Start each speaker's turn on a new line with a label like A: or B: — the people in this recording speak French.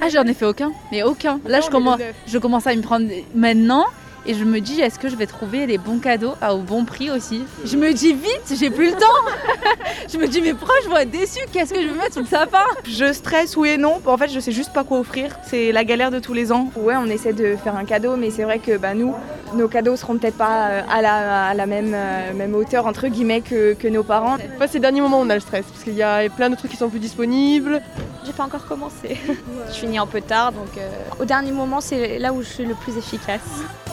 A: Ah, j'en ai fait aucun, mais aucun. Là, je commence à me prendre maintenant. Et je me dis, est-ce que je vais trouver les bons cadeaux au bon prix aussi? Je me dis vite, j'ai plus le temps. Je me dis, mes proches vont être déçus, qu'est-ce que je vais mettre sous le sapin?
B: Je stresse oui et non, en fait je sais juste pas quoi offrir, c'est la galère de tous les ans.
C: Ouais, on essaie de faire un cadeau, mais c'est vrai que nous, nos cadeaux seront peut-être pas à la même hauteur entre guillemets que nos parents.
D: Enfin, c'est le dernier moment où on a le stress, parce qu'il y a plein de trucs qui sont plus disponibles.
E: J'ai pas encore commencé. Je finis un peu tard, donc au dernier moment c'est là où je suis le plus efficace.